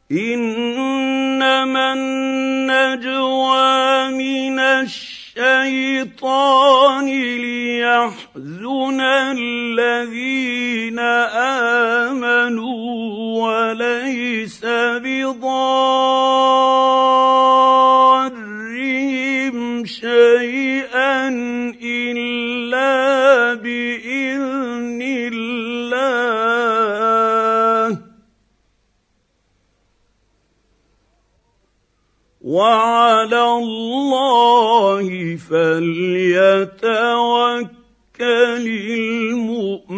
إنما النجوى من الشيطان ليحزن الذين آمنوا وليس بضارهم شيئا إلا بإذن الله وعلى الله فليتوكل المؤمنون.